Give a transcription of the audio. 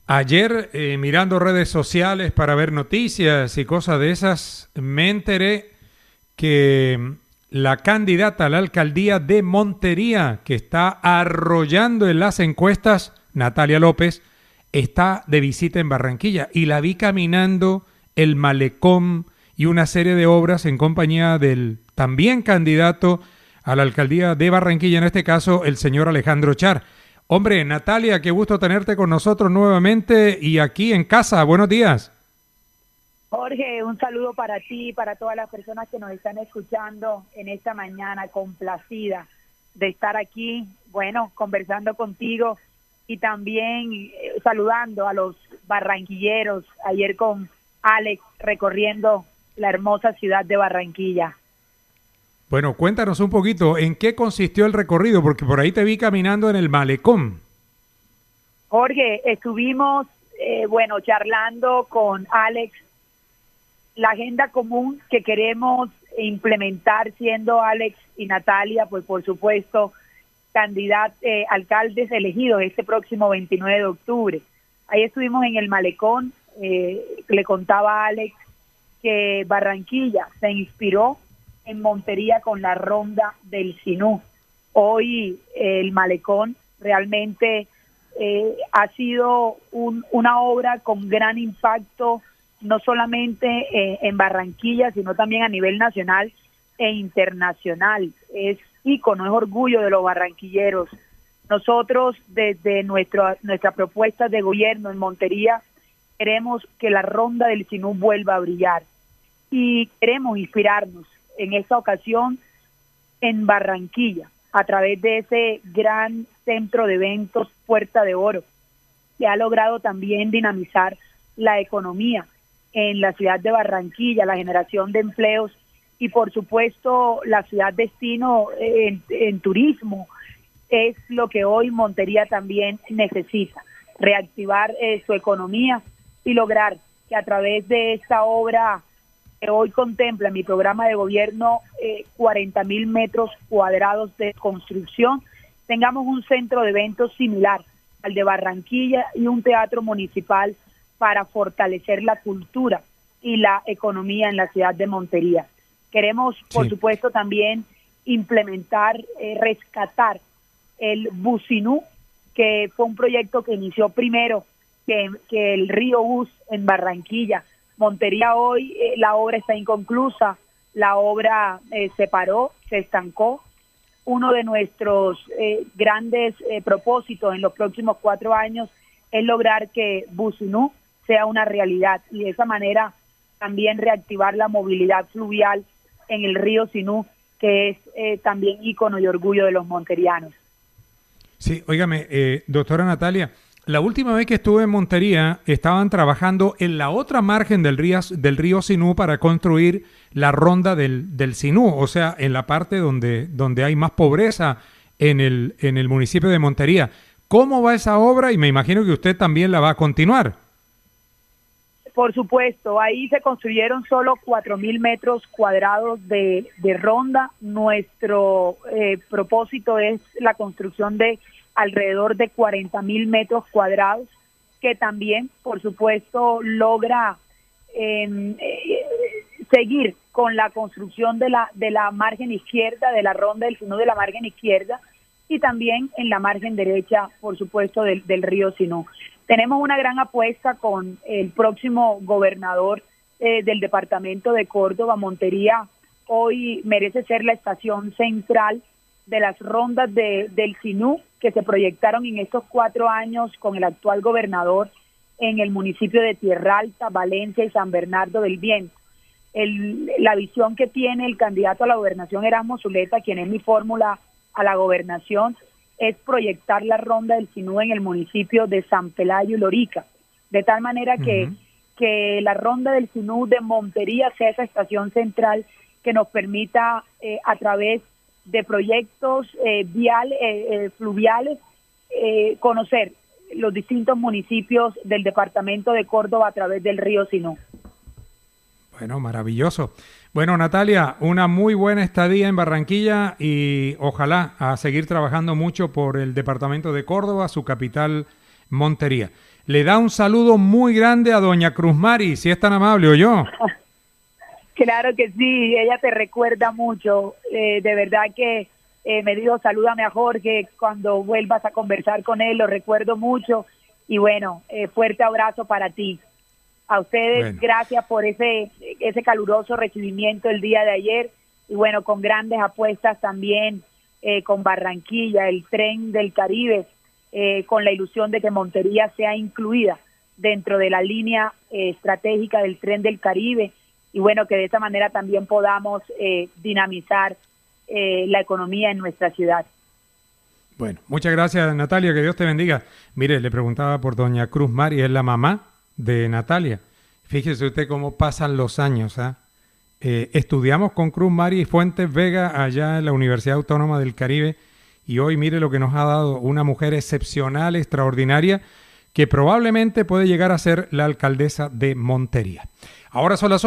Ayer, mirando redes sociales para ver noticias y cosas de esas, me enteré que la candidata a la alcaldía de Montería, que está arrollando en las encuestas, Natalia López, está de visita en Barranquilla y la vi caminando el malecón y una serie de obras en compañía del también candidato a la alcaldía de Barranquilla, en este caso el señor Alejandro Char. Hombre, Natalia, qué gusto tenerte con nosotros nuevamente y aquí en casa. Buenos días. Jorge, un saludo para ti y para todas las personas que nos están escuchando en esta mañana, complacida de estar aquí, bueno, conversando contigo y también saludando a los barranquilleros, ayer con Alex recorriendo la hermosa ciudad de Barranquilla. Bueno, cuéntanos un poquito, ¿en qué consistió el recorrido? Porque por ahí te vi caminando en el malecón. Jorge, estuvimos, charlando con Alex la agenda común que queremos implementar, siendo Alex y Natalia, pues por supuesto, alcaldes elegidos este próximo 29 de octubre. Ahí estuvimos en el malecón, le contaba a Alex que Barranquilla se inspiró en Montería con la ronda del Sinú. Hoy el malecón realmente ha sido una obra con gran impacto, no solamente en Barranquilla, sino también a nivel nacional e internacional. Es ícono, es orgullo de los barranquilleros. Nosotros, desde nuestra propuesta de gobierno en Montería, queremos que la ronda del Sinú vuelva a brillar y queremos inspirarnos en esta ocasión en Barranquilla, a través de ese gran centro de eventos Puerta de Oro, que ha logrado también dinamizar la economía en la ciudad de Barranquilla, la generación de empleos y por supuesto la ciudad destino en turismo. Es lo que hoy Montería también necesita, reactivar su economía y lograr que a través de esta obra que hoy contempla mi programa de gobierno 40,000 metros cuadrados de construcción, tengamos un centro de eventos similar al de Barranquilla y un teatro municipal para fortalecer la cultura y la economía en la ciudad de Montería. Queremos, por supuesto, también implementar, rescatar el Businú, que fue un proyecto que inició primero que el Río Bus en Barranquilla. Montería hoy, la obra está inconclusa, la obra se paró, se estancó. Uno de nuestros grandes propósitos en los próximos 4 años es lograr que Businú sea una realidad y de esa manera también reactivar la movilidad fluvial en el río Sinú, que es también ícono y orgullo de los monterianos. Sí, óigame, doctora Natalia, la última vez que estuve en Montería estaban trabajando en la otra margen del río Sinú para construir la ronda del Sinú, o sea, en la parte donde hay más pobreza en el municipio de Montería. ¿Cómo va esa obra? Y me imagino que usted también la va a continuar. Por supuesto, ahí se construyeron solo 4,000 metros cuadrados de ronda. Nuestro propósito es la construcción de alrededor de 40,000 metros cuadrados, que también, por supuesto, logra seguir con la construcción de la margen izquierda, de la ronda del Sinú de la margen izquierda, y también en la margen derecha, por supuesto, del río Sinú. Tenemos una gran apuesta con el próximo gobernador del departamento de Córdoba. Montería hoy merece ser la estación central de las rondas del Sinú que se proyectaron en estos 4 años con el actual gobernador en el municipio de Tierra Alta, Valencia y San Bernardo del Viento. La visión que tiene el candidato a la gobernación, Erasmo Zuleta, quien es mi fórmula a la gobernación, es proyectar la ronda del Sinú en el municipio de San Pelayo y Lorica, de tal manera que la ronda del Sinú de Montería sea esa estación central que nos permita a través de proyectos fluviales conocer los distintos municipios del departamento de Córdoba a través del río Sinú. Bueno, maravilloso. Bueno, Natalia, una muy buena estadía en Barranquilla y ojalá a seguir trabajando mucho por el departamento de Córdoba, su capital, Montería. le da un saludo muy grande a doña Cruz Mari, si es tan amable, ¿oyó? Claro que sí, ella te recuerda mucho. De verdad que me dijo, salúdame a Jorge cuando vuelvas a conversar con él, lo recuerdo mucho. Y bueno, fuerte abrazo para ti. A ustedes, bueno, gracias por ese caluroso recibimiento el día de ayer. Y bueno, con grandes apuestas también con Barranquilla, el tren del Caribe, con la ilusión de que Montería sea incluida dentro de la línea estratégica del tren del Caribe. Y bueno, que de esa manera también podamos dinamizar la economía en nuestra ciudad. Bueno, muchas gracias, Natalia, que Dios te bendiga. Mire, le preguntaba por doña Cruz Mari, es la mamá de Natalia. Fíjese usted cómo pasan los años, ¿ah? Estudiamos con Cruz Mari Fuentes Vega allá en la Universidad Autónoma del Caribe y hoy mire lo que nos ha dado una mujer excepcional, extraordinaria, que probablemente puede llegar a ser la alcaldesa de Montería. Ahora son las